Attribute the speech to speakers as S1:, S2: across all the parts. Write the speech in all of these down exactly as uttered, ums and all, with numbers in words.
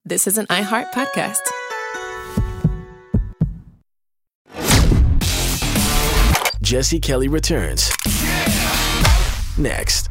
S1: This is an iHeart podcast.
S2: Jesse Kelly returns next.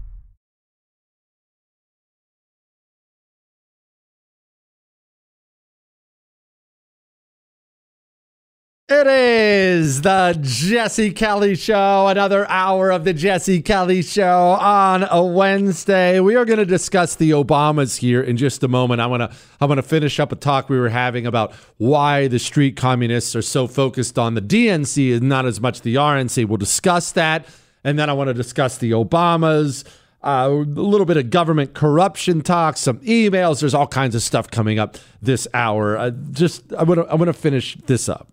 S3: It is the Jesse Kelly Show, another hour of the Jesse Kelly Show on a Wednesday. We are going to discuss the Obamas here in just a moment. I want to I want to finish up a talk we were having about why the street communists are so focused on the D N C and not as much the R N C. We'll discuss that, and then I want to discuss the Obamas, uh, a little bit of government corruption talk, some emails. There's all kinds of stuff coming up this hour. Uh, just I want to I want to finish this up.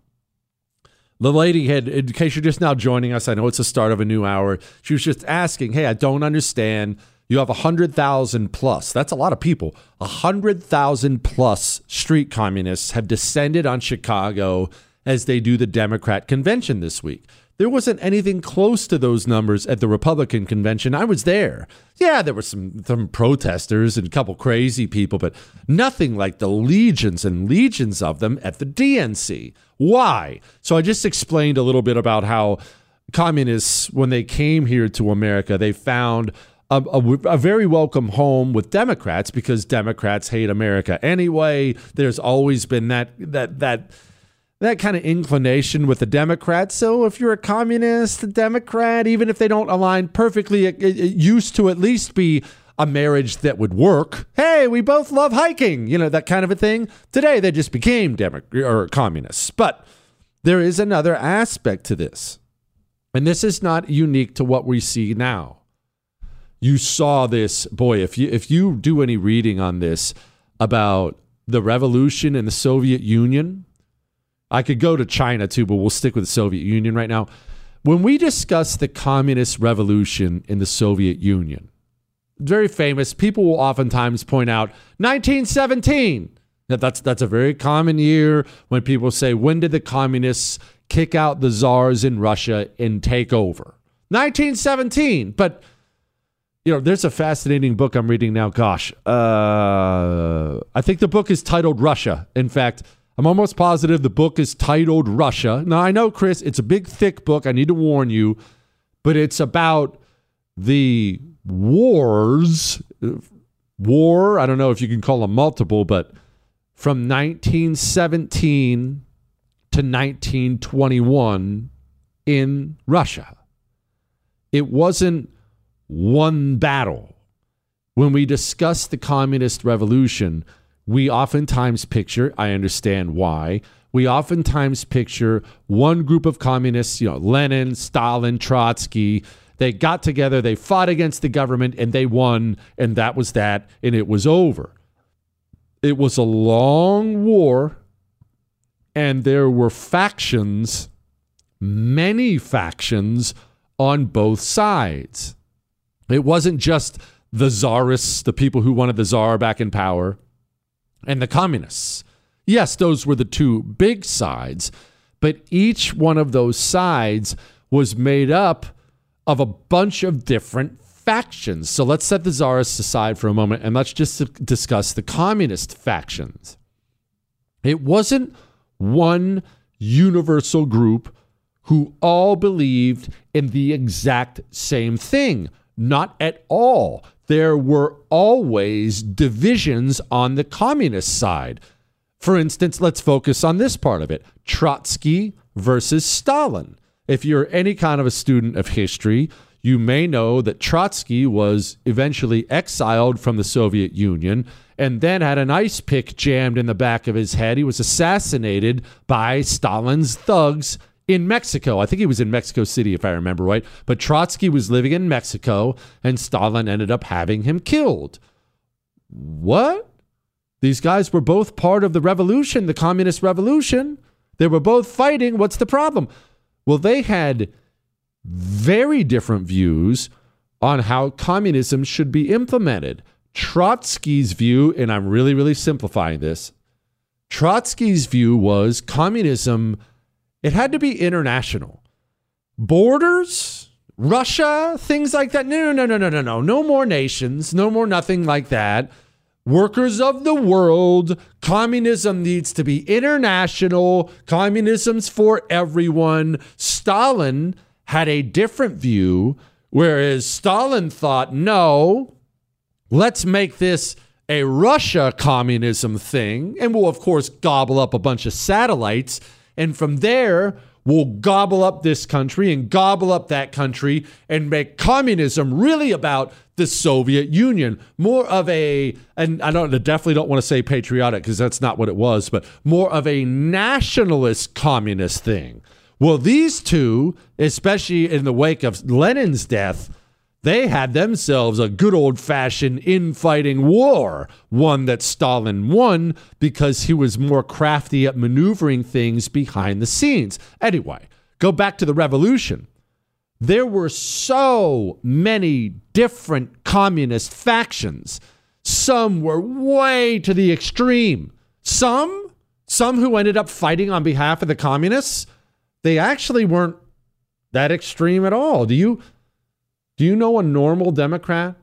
S3: The lady had, in case you're just now joining us, I know it's the start of a new hour. She was just asking, hey, I don't understand. You have one hundred thousand plus. That's a lot of people. one hundred thousand plus street communists have descended on Chicago as they do the Democrat convention this week. There wasn't anything close to those numbers at the Republican convention. I was there. Yeah, there were some, some protesters and a couple crazy people, but nothing like the legions and legions of them at the D N C. Why? So I just explained a little bit about how communists, when they came here to America, they found a, a, a very welcome home with Democrats because Democrats hate America anyway. There's always been that that that that kind of inclination with the Democrats. So if you're a communist, a Democrat, even if they don't align perfectly, it, it used to at least be a marriage that would work. Hey, we both love hiking, you know, that kind of a thing. Today, they just became Demo- or communists. But there is another aspect to this. And this is not unique to what we see now. You saw this, boy, if you if you do any reading on this about the revolution in the Soviet Union, I could go to China too, but we'll stick with the Soviet Union right now. When we discuss the communist revolution in the Soviet Union, very famous, people will oftentimes point out nineteen seventeen. That's that's a very common year when people say, when did the communists kick out the czars in Russia and take over? nineteen seventeen. But, you know, there's a fascinating book I'm reading now. Gosh, uh, I think the book is titled Russia. In fact, I'm almost positive the book is titled Russia. Now, I know, Chris, it's a big, thick book. I need to warn you, but it's about the wars, war, I don't know if you can call them multiple, but from nineteen seventeen to nineteen twenty-one in Russia. It wasn't one battle. When we discuss the communist revolution, we oftentimes picture, I understand why, we oftentimes picture one group of communists, you know, Lenin, Stalin, Trotsky. They got together, they fought against the government, and they won, and that was that, and it was over. It was a long war, and there were factions, many factions, on both sides. It wasn't just the czarists, the people who wanted the czar back in power, and the communists. Yes, those were the two big sides, but each one of those sides was made up of a bunch of different factions. So let's set the czarists aside for a moment and let's just discuss the communist factions. It wasn't one universal group who all believed in the exact same thing. Not at all. There were always divisions on the communist side. For instance, let's focus on this part of it. Trotsky versus Stalin. If you're any kind of a student of history, you may know that Trotsky was eventually exiled from the Soviet Union and then had an ice pick jammed in the back of his head. He was assassinated by Stalin's thugs in Mexico. I think he was in Mexico City, if I remember right. But Trotsky was living in Mexico, and Stalin ended up having him killed. What? These guys were both part of the revolution, the communist revolution. They were both fighting. What's the problem? Well, they had very different views on how communism should be implemented. Trotsky's view, and I'm really, really simplifying this, Trotsky's view was communism, it had to be international. Borders, Russia, things like that. No, no, no, no, no, no. No more nations, no more nothing like that. Workers of the world, communism needs to be international. Communism's for everyone. Stalin had a different view, whereas Stalin thought, no, let's make this a Russia communism thing. And we'll, of course, gobble up a bunch of satellites. And from there, we'll gobble up this country and gobble up that country and make communism really about the Soviet Union. More of a, and I don't I definitely don't want to say patriotic because that's not what it was, but more of a nationalist communist thing. Well, these two, especially in the wake of Lenin's death, they had themselves a good old-fashioned infighting war, one that Stalin won because he was more crafty at maneuvering things behind the scenes. Anyway, go back to the revolution. There were so many different communist factions. Some were way to the extreme. Some, some who ended up fighting on behalf of the communists, they actually weren't that extreme at all. Do you, do you know a normal Democrat?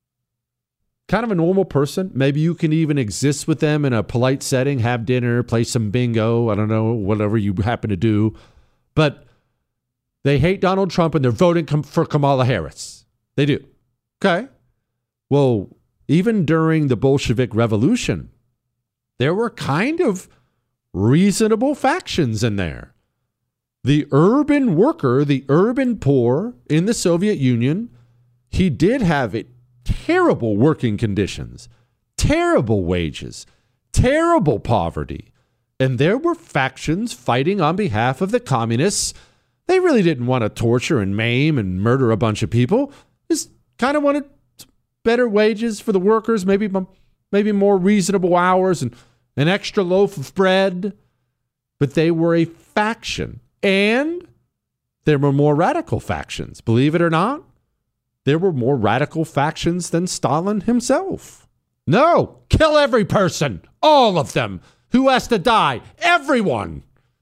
S3: Kind of a normal person? Maybe you can even exist with them in a polite setting, have dinner, play some bingo, I don't know, whatever you happen to do. But they hate Donald Trump and they're voting com- for Kamala Harris. They do. Okay. Well, even during the Bolshevik Revolution, there were kind of reasonable factions in there. The urban worker, the urban poor in the Soviet Union, he did have it, terrible working conditions, terrible wages, terrible poverty. And there were factions fighting on behalf of the communists. They really didn't want to torture and maim and murder a bunch of people. Just kind of wanted better wages for the workers, maybe, maybe more reasonable hours and an extra loaf of bread. But they were a faction. And there were more radical factions. Believe it or not, there were more radical factions than Stalin himself. No, kill every person, all of them. Who has to die? Everyone.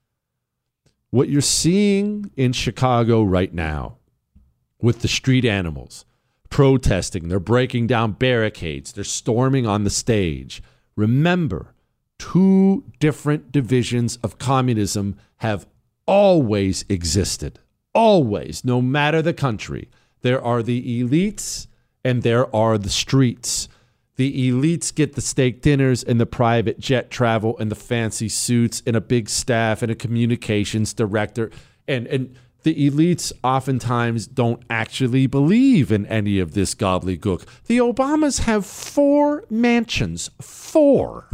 S3: What you're seeing in Chicago right now with the street animals protesting, they're breaking down barricades, they're storming on the stage. Remember, two different divisions of communism have always existed. Always, no matter the country. There are the elites and there are the streets. The elites get the steak dinners and the private jet travel and the fancy suits and a big staff and a communications director. And, and the elites oftentimes don't actually believe in any of this gobbledygook. The Obamas have four mansions. Four.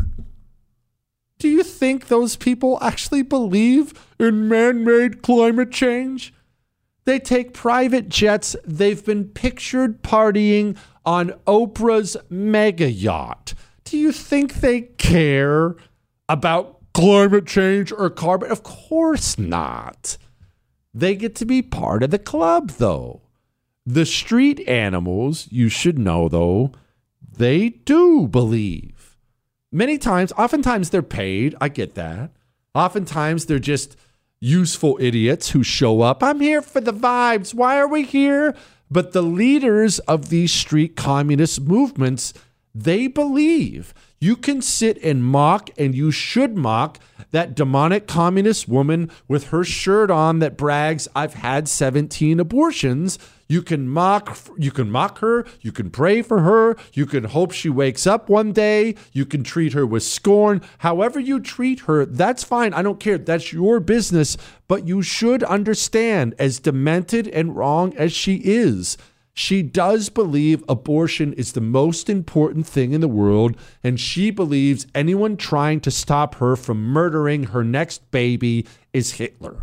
S3: Do you think those people actually believe in man-made climate change? They take private jets. They've been pictured partying on Oprah's mega yacht. Do you think they care about climate change or carbon? Of course not. They get to be part of the club, though. The street animals, you should know, though, they do believe. Many times, oftentimes they're paid. I get that. Oftentimes they're just useful idiots who show up. I'm here for the vibes. Why are we here? But the leaders of these street communist movements, they believe. You can sit and mock, and you should mock, that demonic communist woman with her shirt on that brags, I've had seventeen abortions. You can mock, you can mock her. You can pray for her. You can hope she wakes up one day. You can treat her with scorn. However you treat her, that's fine. I don't care. That's your business. But you should understand, as demented and wrong as she is, she does believe abortion is the most important thing in the world, and she believes anyone trying to stop her from murdering her next baby is Hitler.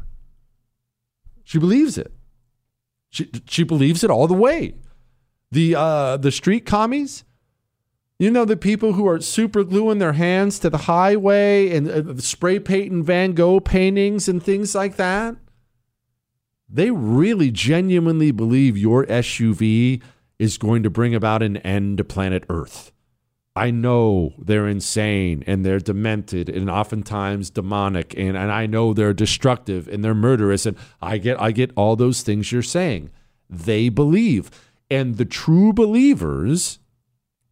S3: She believes it. She she believes it all the way. The uh, the street commies, you know, the people who are super gluing their hands to the highway and uh, spray painting Van Gogh paintings and things like that. They really genuinely believe your S U V is going to bring about an end to planet Earth. I know they're insane and they're demented and oftentimes demonic, and, and I know they're destructive and they're murderous, and I get I get all those things you're saying. They believe. And the true believers,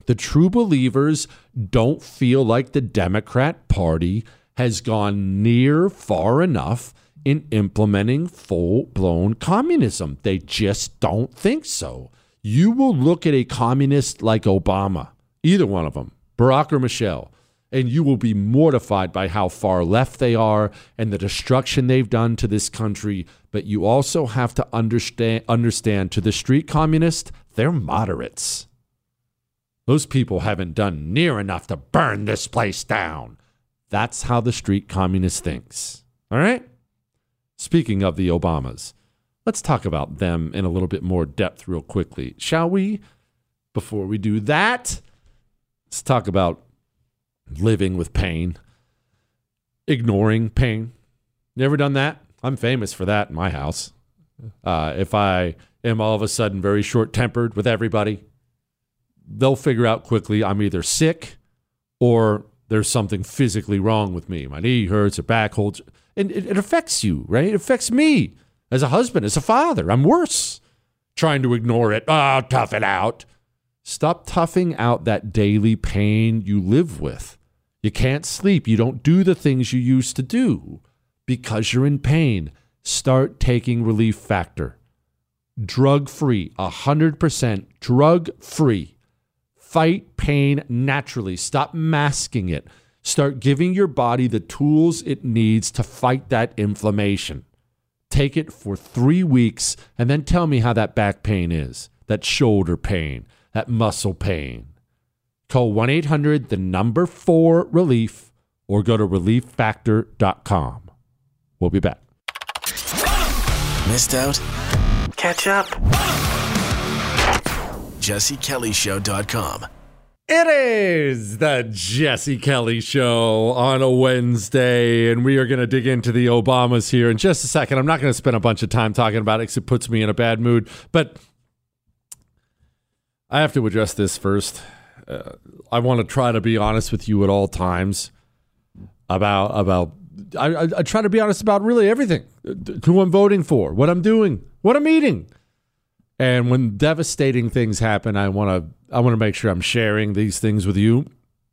S3: The true believers don't feel like the Democrat Party has gone near far enough in implementing full-blown communism. They just don't think so. You will look at a communist like Obama, either one of them, Barack or Michelle, and you will be mortified by how far left they are and the destruction they've done to this country. But you also have to understand, understand to the street communists, they're moderates. Those people haven't done near enough to burn this place down. That's how the street communist thinks. All right? Speaking of the Obamas, let's talk about them in a little bit more depth real quickly, shall we? Before we do that, let's talk about living with pain, ignoring pain. You ever done that? I'm famous for that in my house. Uh, if I am all of a sudden very short-tempered with everybody, they'll figure out quickly I'm either sick or there's something physically wrong with me. My knee hurts, or back holds. And it, it affects you, right? It affects me as a husband, as a father. I'm worse trying to ignore it. Oh, tough it out. Stop toughing out that daily pain you live with. You can't sleep. You don't do the things you used to do because you're in pain. Start taking Relief Factor. Drug-free, one hundred percent drug-free. Fight pain naturally. Stop masking it. Start giving your body the tools it needs to fight that inflammation. Take it for three weeks and then tell me how that back pain is, that shoulder pain, that muscle pain. Call one eight hundred, the number four, relief, or go to relief factor dot com. We'll be back.
S2: Missed out? Catch up. Jesse Kelly Show dot com.
S3: It is the Jesse Kelly Show on a Wednesday, and we are going to dig into the Obamas here in just a second. I'm not going to spend a bunch of time talking about it because it puts me in a bad mood, but I have to address this first. Uh, I want to try to be honest with you at all times about, about I, I, I try to be honest about really everything, who I'm voting for, what I'm doing, what I'm eating. And when devastating things happen, I want to I want to make sure I'm sharing these things with you.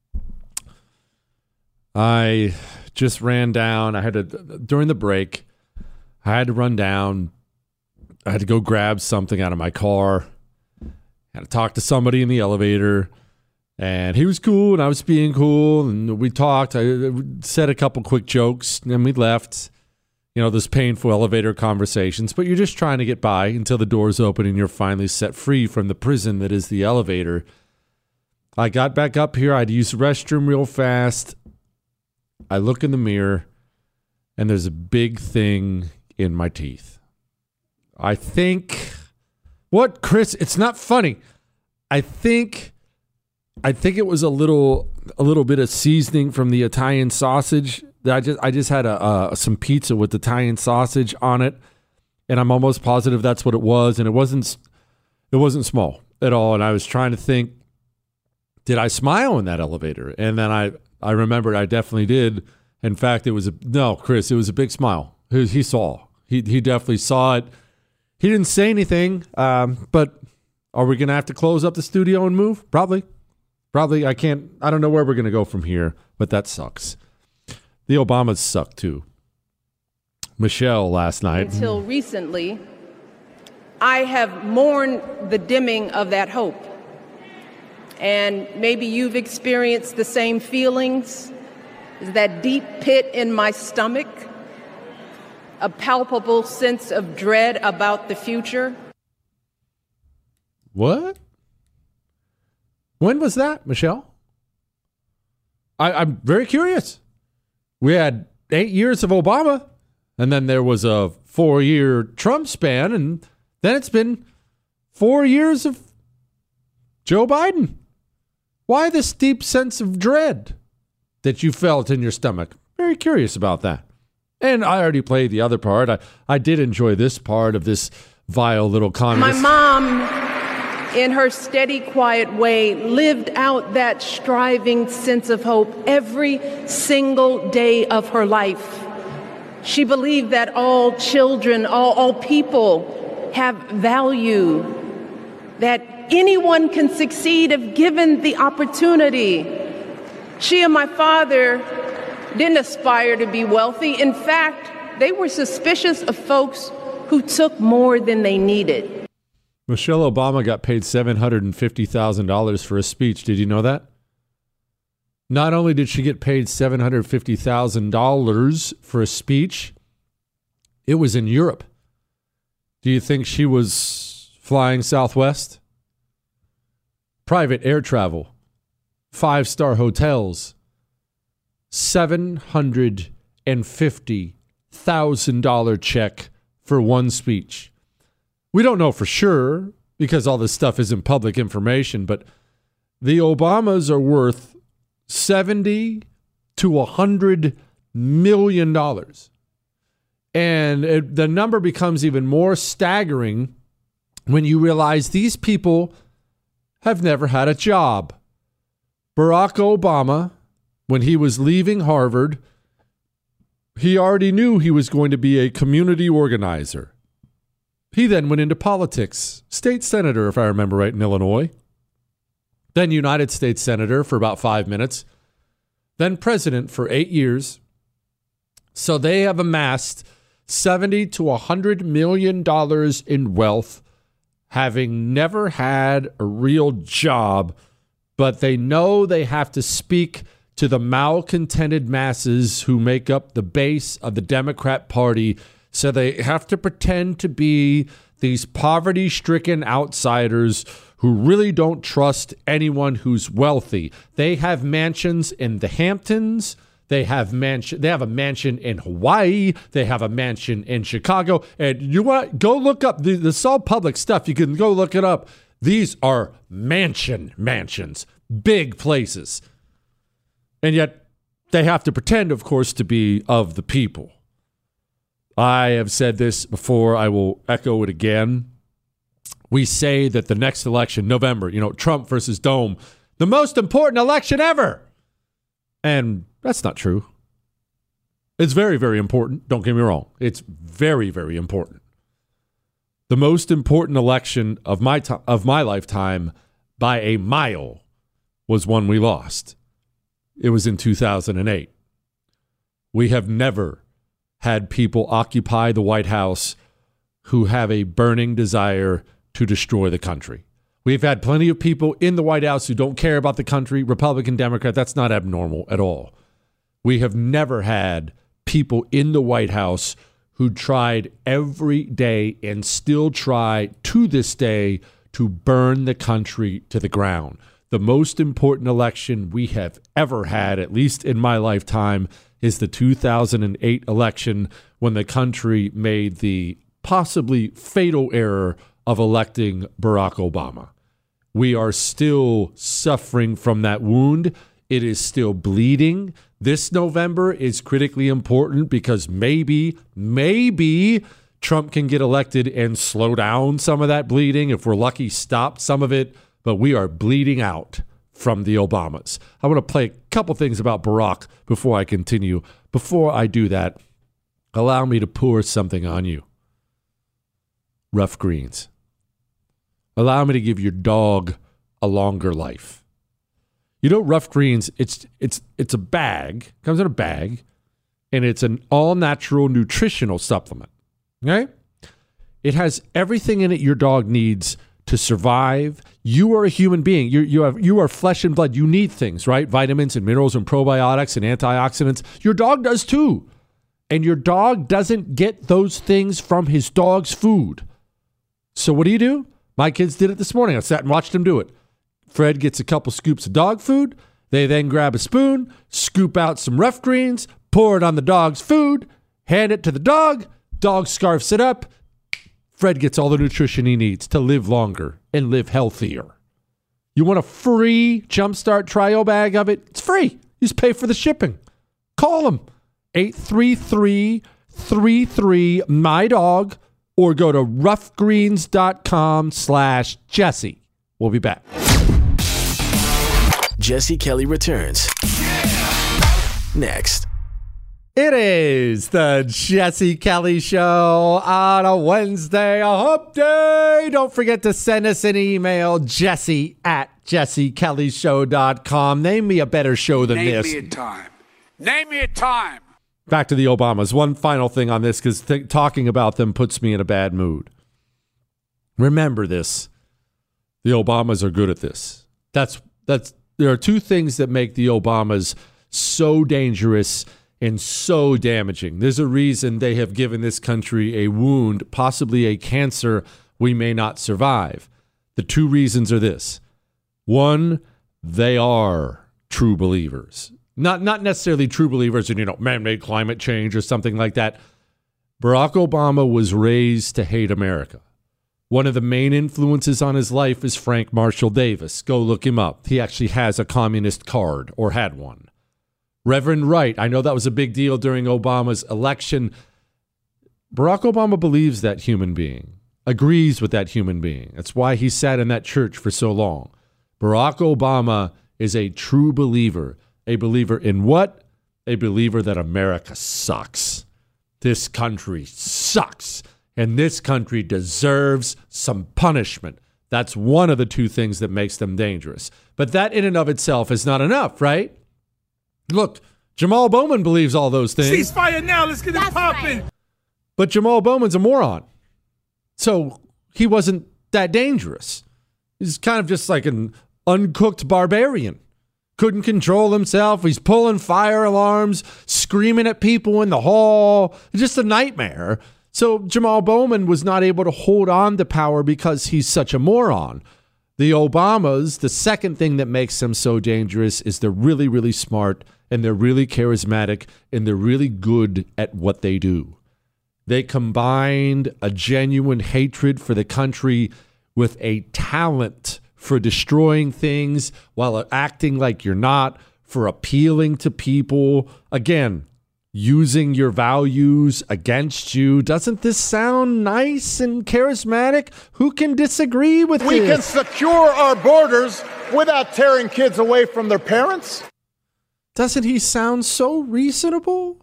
S3: I just ran down. I had to, during the break, I had to run down. I had to go grab something out of my car. I had to talk to somebody in the elevator. And he was cool, and I was being cool. And we talked. I said a couple quick jokes, and then we left. You know, those painful elevator conversations, but you're just trying to get by until the doors open and you're finally set free from the prison that is the elevator. I got back up here. I'd use the restroom real fast. I look in the mirror, and there's a big thing in my teeth. I think, what, Chris? It's not funny. I think, I think it was a little, a little bit of seasoning from the Italian sausage. I just I just had a uh, some pizza with Italian sausage on it, and I'm almost positive that's what it was. And it wasn't it wasn't small at all. And I was trying to think, did I smile in that elevator? And then I I remembered I definitely did. In fact, it was a no, Chris. It was a big smile. He, he saw. He he definitely saw it. He didn't say anything. Um, but are we gonna have to close up the studio and move? Probably. Probably. I can't. I don't know where we're gonna go from here. But that sucks. The Obamas suck, too. Michelle last night.
S1: Until recently, I have mourned the dimming of that hope. And maybe you've experienced the same feelings, that deep pit in my stomach, a palpable sense of dread about the future.
S3: What? When was that, Michelle? I, I'm very curious. We had eight years of Obama, and then there was a four-year Trump span, and then it's been four years of Joe Biden. Why this deep sense of dread that you felt in your stomach? Very curious about that. And I already played the other part. I, I did enjoy this part of this vile little communist.
S1: My mom, in her steady, quiet way, lived out that striving sense of hope every single day of her life. She believed that all children, all, all people have value, that anyone can succeed if given the opportunity. She and my father didn't aspire to be wealthy. In fact, they were suspicious of folks who took more than they needed.
S3: Michelle Obama got paid seven hundred fifty thousand dollars for a speech. Did you know that? Not only did she get paid seven hundred fifty thousand dollars for a speech, it was in Europe. Do you think she was flying Southwest? Private air travel, five-star hotels, seven hundred fifty thousand dollars check for one speech. We don't know for sure because all this stuff isn't public information, but the Obamas are worth seventy to one hundred million dollars. And it, the number becomes even more staggering when you realize these people have never had a job. Barack Obama, when he was leaving Harvard, he already knew he was going to be a community organizer. He then went into politics, state senator, if I remember right, in Illinois, then United States senator for about five minutes, then president for eight years. So they have amassed seventy to one hundred million dollars in wealth, having never had a real job, but they know they have to speak to the malcontented masses who make up the base of the Democrat Party. So they have to pretend to be these poverty-stricken outsiders who really don't trust anyone who's wealthy. They have mansions in the Hamptons. They have mansion. They have a mansion in Hawaii. They have a mansion in Chicago. And you want go look up. This is all public stuff. You can go look it up. These are mansion mansions, big places. And yet they have to pretend, of course, to be of the people. I have said this before. I will echo it again. We say that the next election, November, you know, Trump versus Dome, the most important election ever. And that's not true. It's very, very important. Don't get me wrong. It's very, very important. The most important election of my to- of my lifetime by a mile was one we lost. It was in two thousand eight. We have never had people occupy the White House who have a burning desire to destroy the country. We've had plenty of people in the White House who don't care about the country, Republican, Democrat. That's not abnormal at all. We have never had people in the White House who tried every day and still try to this day to burn the country to the ground. The most important election we have ever had, at least in my lifetime, is the two thousand eight election when the country made the possibly fatal error of electing Barack Obama. We are still suffering from that wound. It is still bleeding. This November is critically important because maybe, maybe Trump can get elected and slow down some of that bleeding. If we're lucky, stop some of it. But we are bleeding out from the Obamas. I want to play a couple things about Barack before I continue. Before I do that, allow me to pour something on you. Rough Greens. Allow me to give your dog a longer life. You know, Rough Greens, it's it's it's a bag, comes in a bag, and it's an all-natural nutritional supplement. Okay? It has everything in it your dog needs to survive. You are a human being. You you have you are flesh and blood. You need things, right? Vitamins and minerals and probiotics and antioxidants. Your dog does too. And your dog doesn't get those things from his dog's food. So what do you do? My kids did it this morning. I sat and watched them do it. Fred gets a couple scoops of dog food. They then grab a spoon, scoop out some Rough Greens, pour it on the dog's food, hand it to the dog. Dog scarfs it up. Fred gets all the nutrition he needs to live longer and live healthier. You want a free Jumpstart Trio bag of it? It's free. You just pay for the shipping. Call them. eight three three, three three, M Y D O G or go to roughgreens.com slash Jesse. We'll be back.
S2: Jesse Kelly returns next.
S3: It is the Jesse Kelly Show on a Wednesday, a hump day. Don't forget to send us an email, jesse at jesse kelly show dot com. Name me a better show than
S4: Name
S3: this.
S4: Name me a time. Name me a time.
S3: Back to the Obamas. One final thing on this, because th- talking about them puts me in a bad mood. Remember this. The Obamas are good at this. That's that's. There are two things that make the Obamas so dangerous and so damaging. There's a reason they have given this country a wound, possibly a cancer we may not survive. The two reasons are this. One, they are true believers. Not not necessarily true believers in, you know, man-made climate change or something like that. Barack Obama was raised to hate America. One of the main influences on his life is Frank Marshall Davis. Go look him up. He actually has a communist card, or had one. Reverend Wright, I know that was a big deal during Obama's election. Barack Obama believes that human being, agrees with that human being. That's why he sat in that church for so long. Barack Obama is a true believer. A believer in what? A believer that America sucks. This country sucks. And this country deserves some punishment. That's one of the two things that makes them dangerous. But that in and of itself is not enough, right? Look, Jamal Bowman believes all those things.
S5: Ceasefire now. Let's get it popping. Right.
S3: But Jamal Bowman's a moron. So he wasn't that dangerous. He's kind of just like an uncooked barbarian. Couldn't control himself. He's pulling fire alarms, screaming at people in the hall. Just a nightmare. So Jamal Bowman was not able to hold on to power because he's such a moron. The Obamas, the second thing that makes them so dangerous is they're really, really smart, and they're really charismatic, and they're really good at what they do. They combined a genuine hatred for the country with a talent for destroying things while acting like you're not, for appealing to people. Again, using your values against you. Doesn't this sound nice and charismatic? Who can disagree with
S6: we
S3: this?
S6: We can secure our borders without tearing kids away from their parents.
S3: Doesn't he sound so reasonable?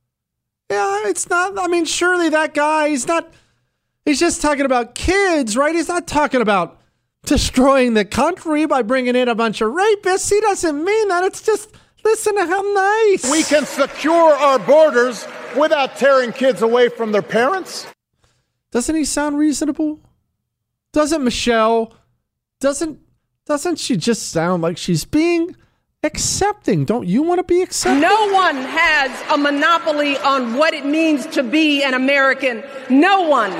S3: Yeah, it's not. I mean, surely that guy, he's not, he's just talking about kids, right? He's not talking about destroying the country by bringing in a bunch of rapists. He doesn't mean that. It's just, listen to how nice.
S6: We can secure our borders without tearing kids away from their parents.
S3: Doesn't he sound reasonable? Doesn't Michelle, doesn't, doesn't she just sound like she's being accepting? Don't you want to be accepting?
S1: No one has a monopoly on what it means to be an American. No one.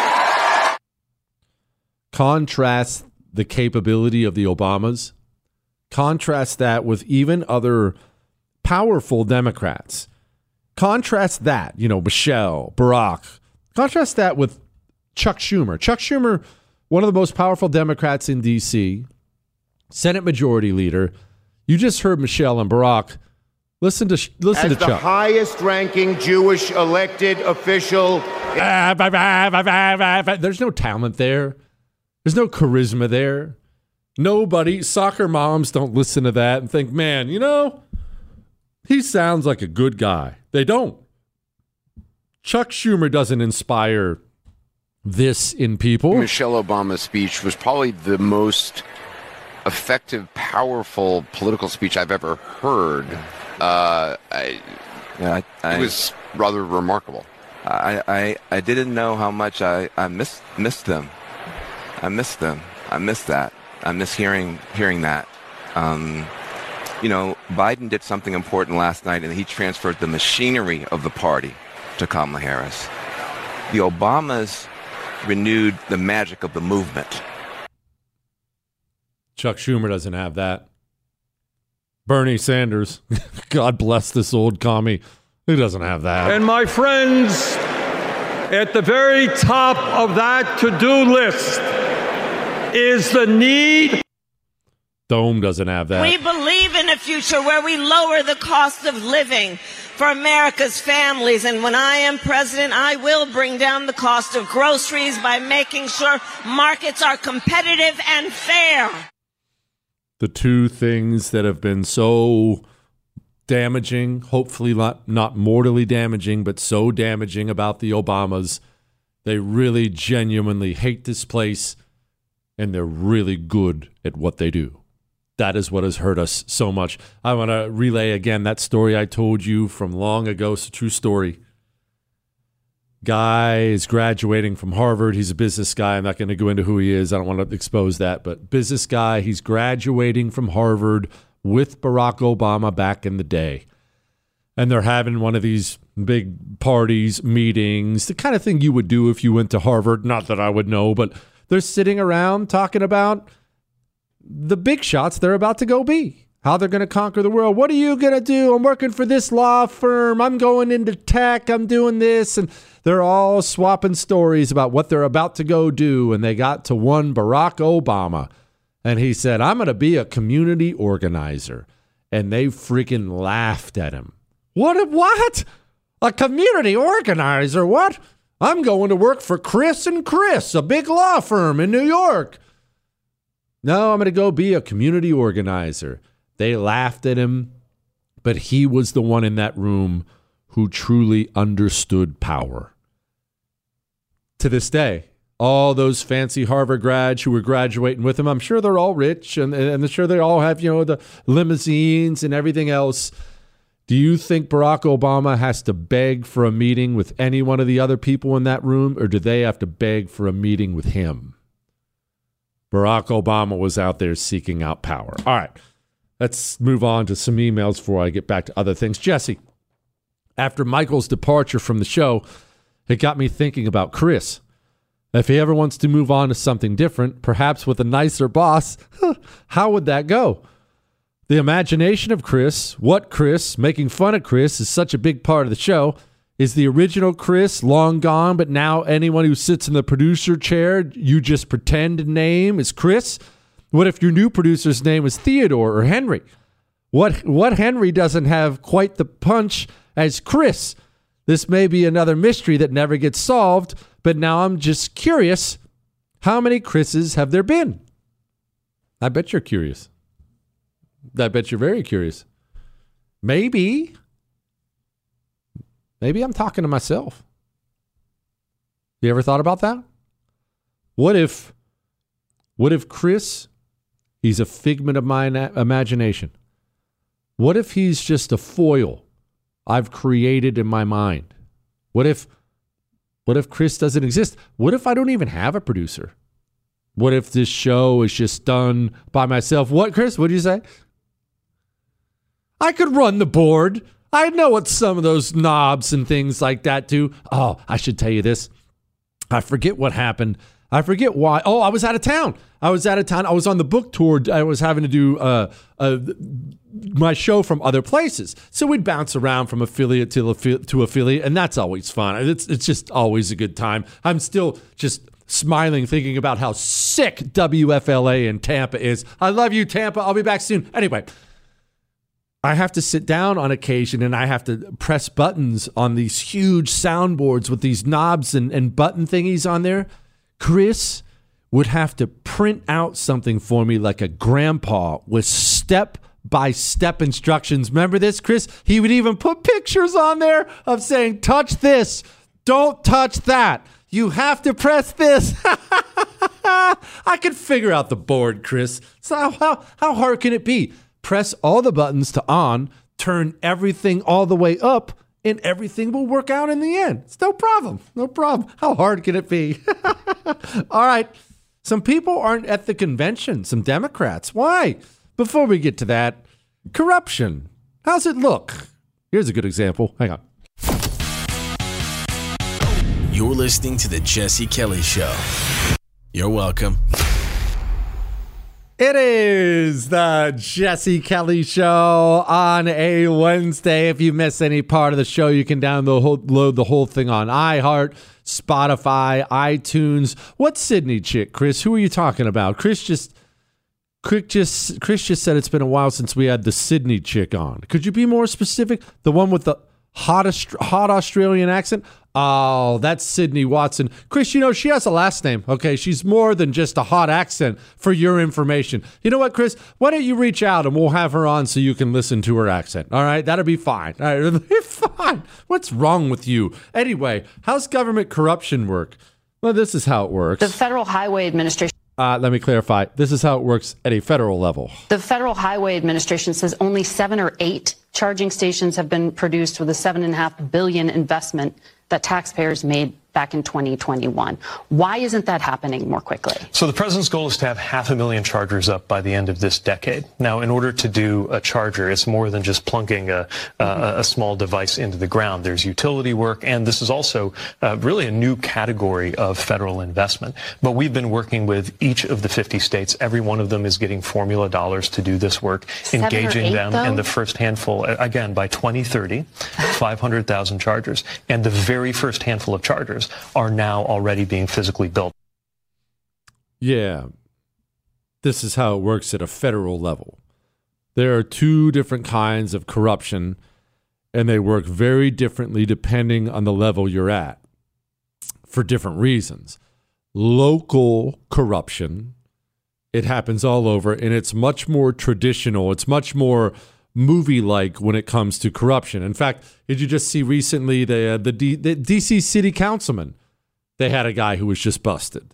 S3: Contrast the capability of the Obamas. Contrast that with even other powerful Democrats. Contrast that, you know, Michelle, Barack. Contrast that with Chuck Schumer. Chuck Schumer, one of the most powerful Democrats in D C, Senate Majority Leader. You just heard Michelle and Barack. Listen to listen
S7: As
S3: to
S7: the
S3: Chuck.
S7: highest ranking Jewish elected official.
S3: There's no talent there. There's no charisma there. Nobody, soccer moms don't listen to that and think, man, you know, he sounds like a good guy. They don't. Chuck Schumer doesn't inspire this in people.
S8: Michelle Obama's speech was probably the most effective, powerful political speech I've ever heard. Uh, I,
S9: yeah, I, I,
S8: it was rather remarkable.
S9: I, I, I didn't know how much I, I missed missed them. I missed them. I missed that. I miss hearing hearing that. Um, you know, Biden did something important last night, and he transferred the machinery of the party to Kamala Harris. The Obamas renewed the magic of the movement.
S3: Chuck Schumer doesn't have that. Bernie Sanders, God bless this old commie, he doesn't have that.
S5: And my friends, at the very top of that to-do list is the need.
S3: Dome doesn't have that.
S10: We believe in a future where we lower the cost of living for America's families. And when I am president, I will bring down the cost of groceries by making sure markets are competitive and fair.
S3: The two things that have been so damaging, hopefully not, not mortally damaging, but so damaging about the Obamas. They really genuinely hate this place, and they're really good at what they do. That is what has hurt us so much. I want to relay again that story I told you from long ago. It's a true story. Guy is graduating from Harvard. He's a business guy. I'm not going to go into who he is. I don't want to expose that. But business guy, he's graduating from Harvard with Barack Obama back in the day. And they're having one of these big parties, meetings, the kind of thing you would do if you went to Harvard. Not that I would know, but they're sitting around talking about the big shots they're about to go be, how they're going to conquer the world. What are you going to do? I'm working for this law firm. I'm going into tech. I'm doing this. And they're all swapping stories about what they're about to go do. And they got to one Barack Obama. And he said, I'm going to be a community organizer. And they freaking laughed at him. What? What? A community organizer? What? I'm going to work for Chris and Chris, a big law firm in New York. No, I'm going to go be a community organizer. They laughed at him, but he was the one in that room who truly understood power. To this day, all those fancy Harvard grads who were graduating with him, I'm sure they're all rich, and, and I'm sure they all have, you know, the limousines and everything else. Do you think Barack Obama has to beg for a meeting with any one of the other people in that room, or do they have to beg for a meeting with him? Barack Obama was out there seeking out power. All right, let's move on to some emails before I get back to other things. Jesse, after Michael's departure from the show, it got me thinking about Chris. If he ever wants to move on to something different, perhaps with a nicer boss, how would that go? The imagination of Chris, what Chris, making fun of Chris is such a big part of the show. Is the original Chris long gone, but now anyone who sits in the producer chair, you just pretend to name is Chris? What if your new producer's name is Theodore or Henry? What what Henry doesn't have quite the punch as Chris? This may be another mystery that never gets solved, but now I'm just curious, how many Chris's have there been? I bet you're curious. I bet you're very curious. Maybe... Maybe I'm talking to myself. You ever thought about that? What if, what if Chris, he's a figment of my imagination? What if he's just a foil I've created in my mind? What if, what if Chris doesn't exist? What if I don't even have a producer? What if this show is just done by myself? What, Chris? What did you say? I could run the board. I know what some of those knobs and things like that do. Oh, I should tell you this. I forget what happened. I forget why. Oh, I was out of town. I was out of town. I was on the book tour. I was having to do uh, uh, my show from other places. So we'd bounce around from affiliate to, to affiliate, and that's always fun. It's, it's just always a good time. I'm still just smiling thinking about how sick W F L A in Tampa is. I love you, Tampa. I'll be back soon. Anyway. I have to sit down on occasion and I have to press buttons on these huge soundboards with these knobs and, and button thingies on there. Chris would have to print out something for me like a grandpa with step-by-step instructions. Remember this, Chris? He would even put pictures on there of saying, touch this, don't touch that. You have to press this. I could figure out the board, Chris. So how, how hard can it be? Press all the buttons to on, turn everything all the way up, and everything will work out in the end. It's no problem. No problem. How hard can it be? All right. Some people aren't at the convention, some Democrats. Why? Before we get to that, corruption. How's it look? Here's a good example. Hang on.
S2: You're listening to The Jesse Kelly Show. You're welcome.
S3: It is the Jesse Kelly Show on a Wednesday. If you miss any part of the show, you can download the whole thing on iHeart, Spotify, iTunes. What Sydney chick, Chris? Who are you talking about? Chris just, Chris just, Chris just said it's been a while since we had the Sydney chick on. Could you be more specific? The one with the Hot, hot Australian accent? Oh, that's Sydney Watson. Chris, you know, she has a last name, okay? She's more than just a hot accent for your information. You know what, Chris? Why don't you reach out and we'll have her on so you can listen to her accent, all right? That'll be fine. All right, it'll be fine. What's wrong with you? Anyway, how's government corruption work? Well, this is how it works.
S11: The Federal Highway Administration.
S3: Uh, let me clarify. This is how it works at a federal level.
S11: The Federal Highway Administration says only seven or eight charging stations have been produced with a seven and a half billion investment that taxpayers made back in twenty twenty-one. Why isn't that happening more quickly?
S12: So the president's goal is to have half a million chargers up by the end of this decade. Now, in order to do a charger, it's more than just plunking a, uh, a small device into the ground. There's utility work, and this is also uh, really a new category of federal investment. But we've been working with each of the fifty states. Every one of them is getting formula dollars to do this work,
S11: Seven
S12: engaging
S11: or eight,
S12: them
S11: though?
S12: in the first handful, again, by twenty thirty, five hundred thousand chargers. And the very first handful of chargers are now already being physically built.
S3: Yeah. This is how it works at a federal level. There are two different kinds of corruption, and they work very differently depending on the level you're at for different reasons. Local corruption, it happens all over, and it's much more traditional. It's much more movie-like when it comes to corruption. In fact, did you just see recently the uh, the, D, the D C city councilman? They had a guy who was just busted.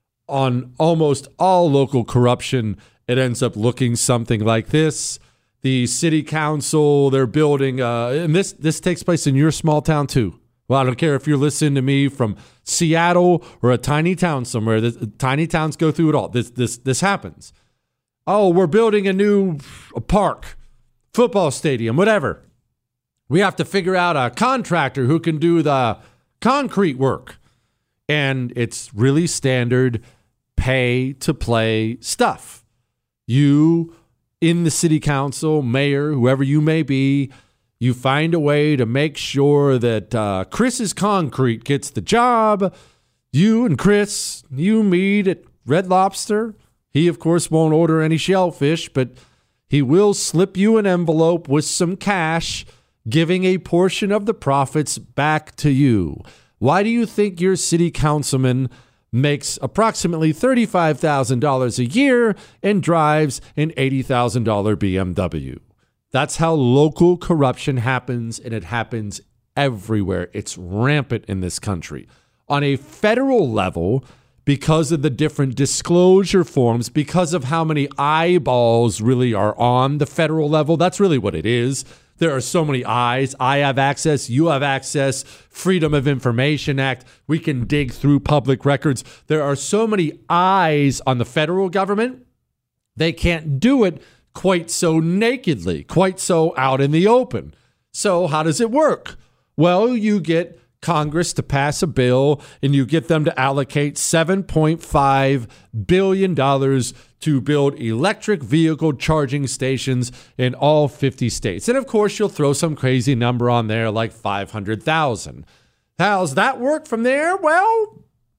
S3: On almost all local corruption, it ends up looking something like this. The city council, they're building, uh, and this this takes place in your small town too. Well, I don't care if you're listening to me from Seattle or a tiny town somewhere. This, tiny towns go through it all. This this this happens. Oh, we're building a new a park. Football stadium, whatever. We have to figure out a contractor who can do the concrete work. And it's really standard pay to play stuff. You, in the city council, mayor, whoever you may be, you find a way to make sure that uh, Chris's Concrete gets the job. You and Chris, you meet at Red Lobster. He, of course, won't order any shellfish, but he will slip you an envelope with some cash, giving a portion of the profits back to you. Why do you think your city councilman makes approximately thirty-five thousand dollars a year and drives an eighty thousand dollars B M W? That's how local corruption happens, and it happens everywhere. It's rampant in this country. On a federal level, because of the different disclosure forms, because of how many eyeballs really are on the federal level, that's really what it is. There are so many eyes. I have access. You have access. Freedom of Information Act. We can dig through public records. There are so many eyes on the federal government. They can't do it quite so nakedly, quite so out in the open. So how does it work? Well, you get Congress to pass a bill and you get them to allocate seven point five billion dollars to build electric vehicle charging stations in all fifty states. And of course, you'll throw some crazy number on there like five hundred thousand. How's that work from there? Well,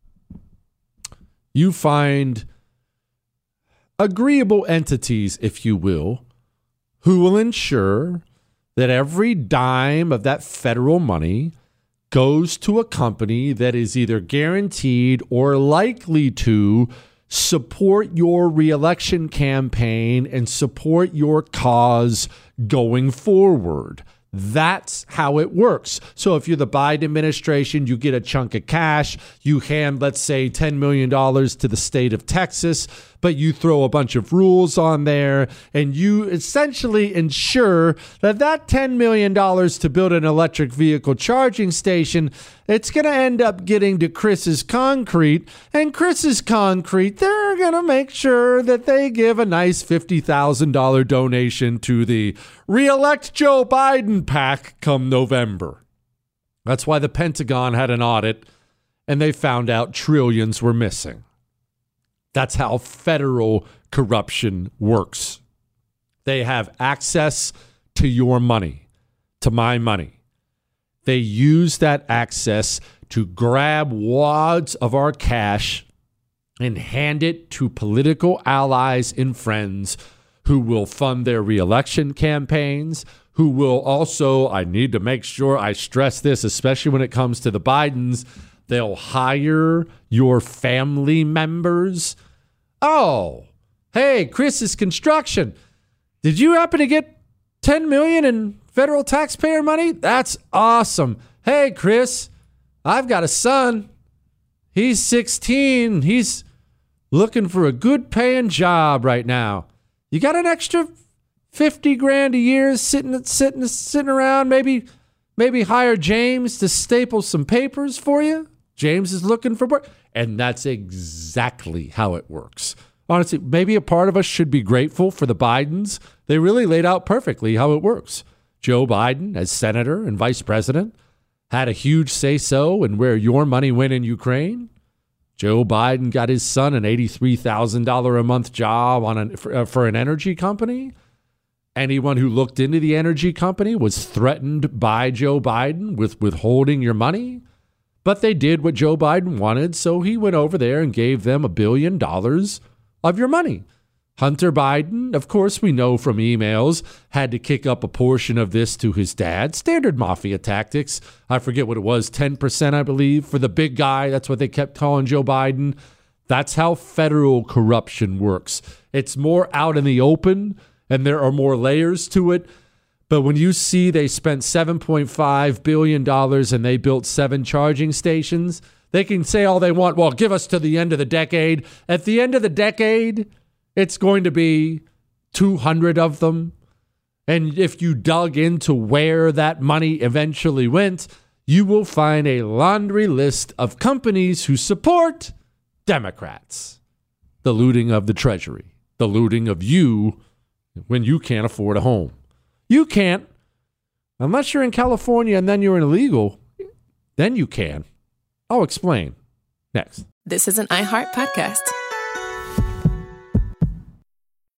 S3: you find agreeable entities, if you will, who will ensure that every dime of that federal money goes to a company that is either guaranteed or likely to support your reelection campaign and support your cause going forward. That's how it works. So if you're the Biden administration, you get a chunk of cash. You hand, let's say, ten million dollars to the state of Texas, but you throw a bunch of rules on there, and you essentially ensure that that ten million dollars to build an electric vehicle charging station, it's going to end up getting to Chris's Concrete, and Chris's Concrete, they're going to make sure that they give a nice fifty thousand dollars donation to the Re-elect Joe Biden PAC come November. That's why the Pentagon had an audit, and they found out trillions were missing. That's how federal corruption works. They have access to your money, to my money. They use that access to grab wads of our cash and hand it to political allies and friends who will fund their reelection campaigns, who will also, I need to make sure I stress this, especially when it comes to the Bidens, they'll hire your family members. Oh, hey, Chris's Construction. Did you happen to get ten million dollars in federal taxpayer money? That's awesome. Hey, Chris, I've got a son. He's sixteen. He's looking for a good paying job right now. You got an extra fifty grand a year sitting sitting sitting around? Maybe maybe hire James to staple some papers for you. James is looking for work. And that's exactly how it works. Honestly, maybe a part of us should be grateful for the Bidens. They really laid out perfectly how it works. Joe Biden, as senator and vice president, had a huge say-so in where your money went in Ukraine. Joe Biden got his son an eighty-three thousand dollars a month job on an, for, uh, for an energy company. Anyone who looked into the energy company was threatened by Joe Biden with withholding your money. But they did what Joe Biden wanted, so he went over there and gave them a billion dollars of your money. Hunter Biden, of course, we know from emails, had to kick up a portion of this to his dad. Standard mafia tactics. I forget what it was, ten percent, I believe, for the big guy. That's what they kept calling Joe Biden. That's how federal corruption works. It's more out in the open, and there are more layers to it. But when you see they spent seven point five billion dollars and they built seven charging stations, they can say all they want, well, give us to the end of the decade. At the end of the decade, it's going to be two hundred of them. And if you dug into where that money eventually went, you will find a laundry list of companies who support Democrats. The looting of the Treasury, the looting of you when you can't afford a home. You can't, unless you're in California and then you're illegal, then you can. I'll explain next.
S13: This is an iHeart podcast.